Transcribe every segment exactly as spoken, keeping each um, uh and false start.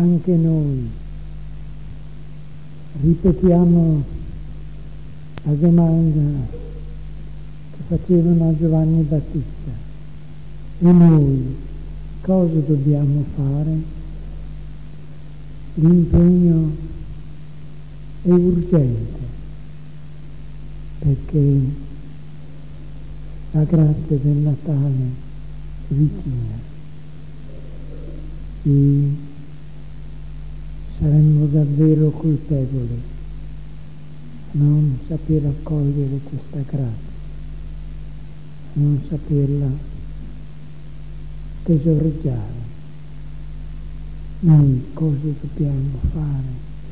anche noi ripetiamo la domanda che facevano a Giovanni Battista: e noi cosa dobbiamo fare? L'impegno è urgente, perché la grazia del Natale è vicina e saremmo davvero colpevoli a non saper accogliere questa grazia, a non saperla tesoreggiare. Noi cosa dobbiamo fare?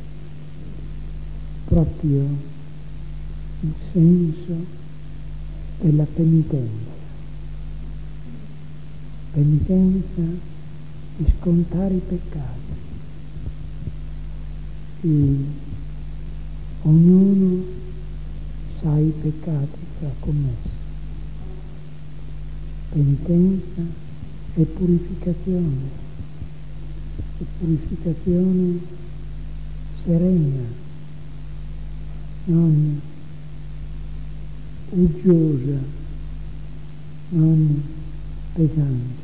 Proprio il senso della penitenza. Penitenza di scontare i peccati. E ognuno sa i peccati che ha commesso. Penitenza e purificazione. E purificazione serena, non uggiosa, non pesante.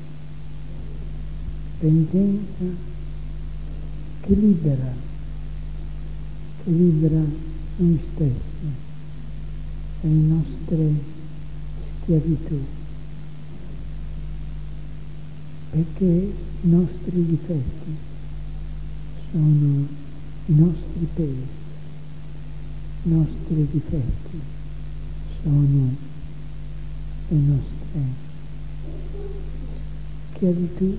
Penitenza che libera, che libera noi stessi dalle nostre schiavitù, perché i nostri difetti sono i nostri pesi, i nostri difetti sono le nostre schiavitù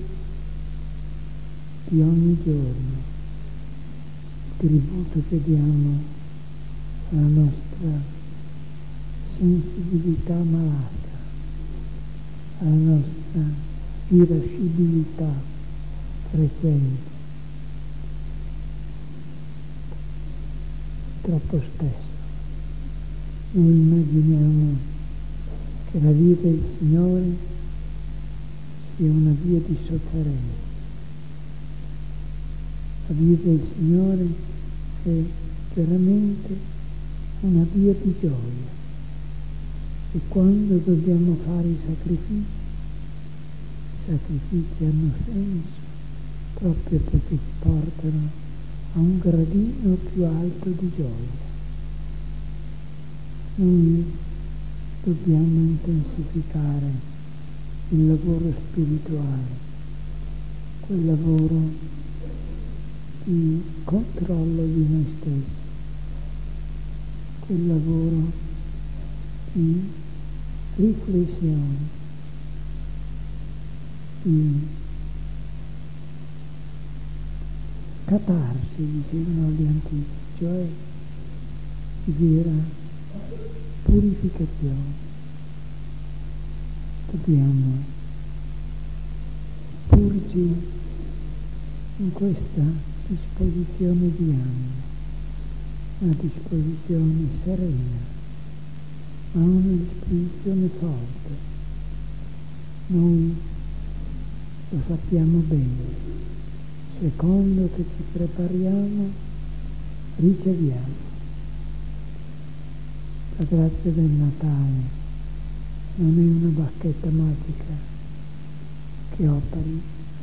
di ogni giorno, il tributo che diamo alla nostra sensibilità malata, alla nostra irascibilità frequente. Troppo spesso noi immaginiamo che la via del Signore sia una via di sofferenza. La via del Signore è veramente una via di gioia, e quando dobbiamo fare i sacrifici, i sacrifici hanno senso proprio perché ci portano a un gradino più alto di gioia. Noi dobbiamo intensificare il lavoro spirituale, quel lavoro di controllo di noi stessi, quel lavoro di riflessione, di catarsi, dicevano gli antichi, cioè di vera purificazione. Dobbiamo porci in questa disposizione di animo, una disposizione serena, ma una disposizione forte. Noi lo sappiamo bene, secondo che ci prepariamo, riceviamo. La grazia del Natale non è una bacchetta magica che operi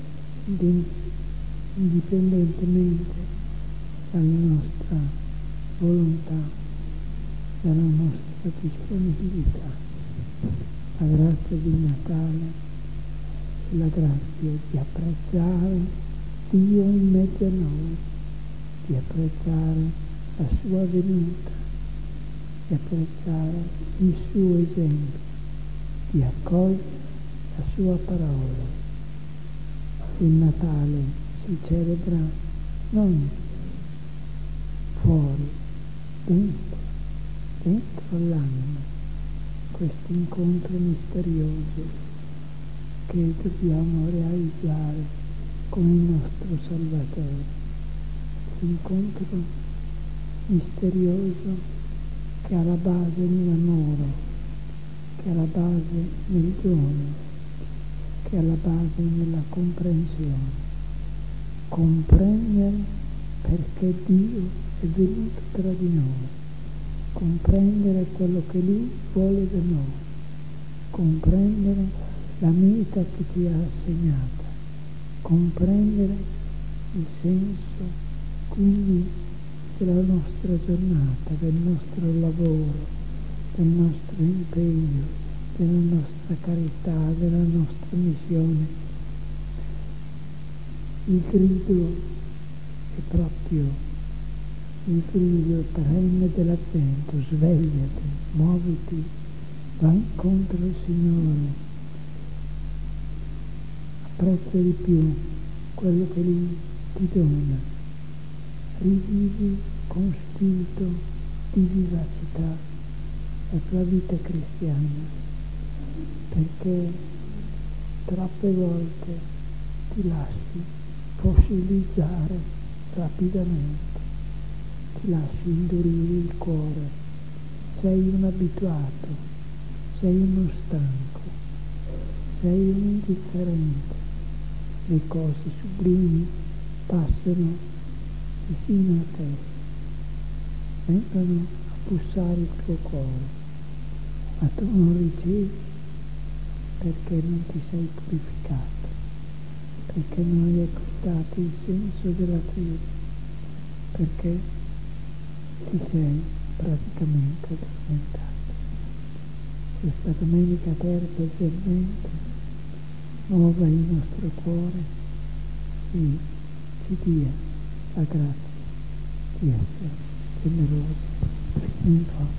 indipendentemente dalla nostra volontà, dalla nostra disponibilità. La grazia di Natale è la grazia di apprezzare Dio in mezzo a noi, di apprezzare la sua venuta, di apprezzare il suo esempio, di accogliere la sua parola. Il Natale si celebra non fuori, dentro, dentro l'anima, questo incontro misterioso che dobbiamo realizzare con il nostro Salvatore. Incontro misterioso che ha la base nell'amore, che ha la base nel dono, che ha la base nella comprensione. comprendere perché Dio è venuto tra di noi, comprendere quello che Lui vuole da noi, comprendere la meta che ci ha assegnata, comprendere il senso quindi della nostra giornata, del nostro lavoro, del nostro impegno, della nostra carità, della nostra missione. Il grido è proprio il grido perenne dell'Avvento: svegliati, muoviti, vai incontro al Signore, apprezza di più quello che Lui ti dona, rivivi con spirito di vivacità la tua vita cristiana, perché troppe volte ti lasci fossilizzare rapidamente, ti lasci indurire il cuore, sei un abituato, sei uno stanco, sei un indifferente, le cose sublimi passano vicino a te, vengono a bussare il tuo cuore, ma tu non ricevi perché non ti sei purificato, perché non hai acquistato il senso della fede, perché ti sei praticamente addormentato. Questa domenica terza del vento muova il nostro cuore e ci dia la grazia di essere generosi fino in fondo.